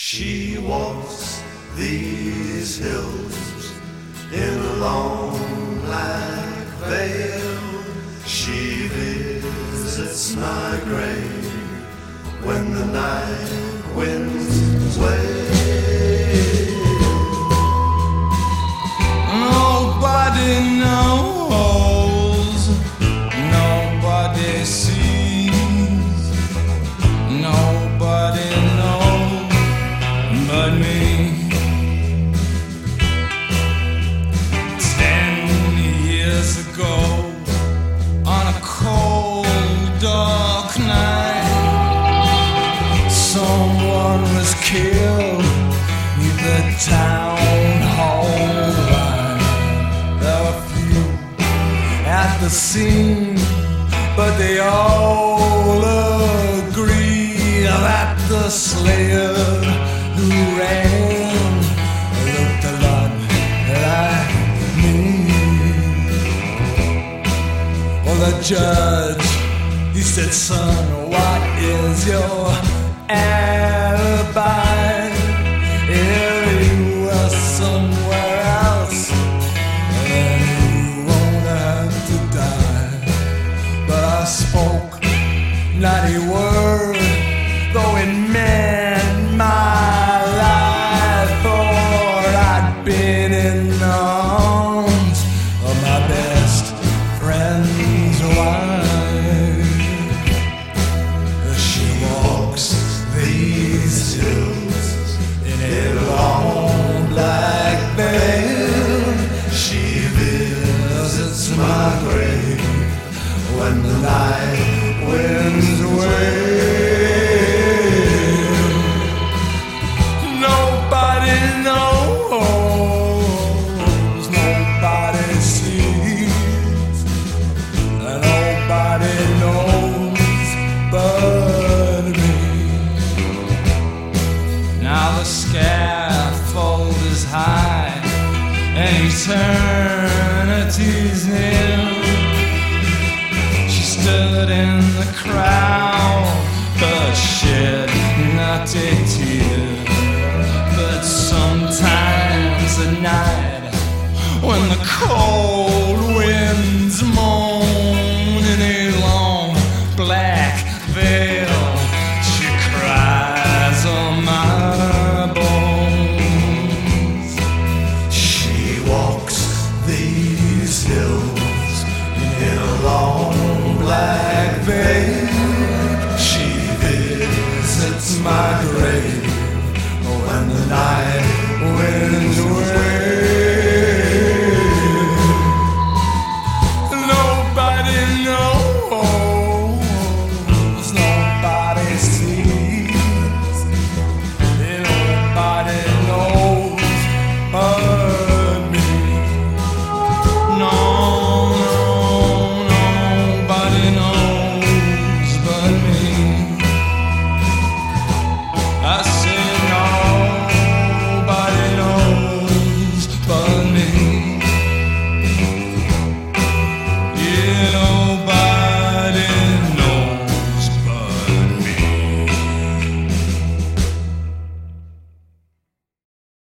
She walks these hills in a long black veil. She visits my grave when the night winds wail. Nobody knows, nobody sees, nobody knows but me. 10 years ago, on a cold, dark night, someone was killed in the town hall line. There were few at the scene, but they all agree that the slayer who ran looked a lot like me. Well, the judge, he said, son, what is your alibi? If you were somewhere else, then you won't have to die. But I spoke not a word, though it meant my life, for I'd been in the arms of my best friend's wife. She walks these hills in a long black veil. She visits my grave when the night winds wail. Nobody knows, nobody sees, and nobody knows but me. Now the scaffold is high and eternity's near. She stood in the crowd, but shed not a tear. But sometimes at night, when the cold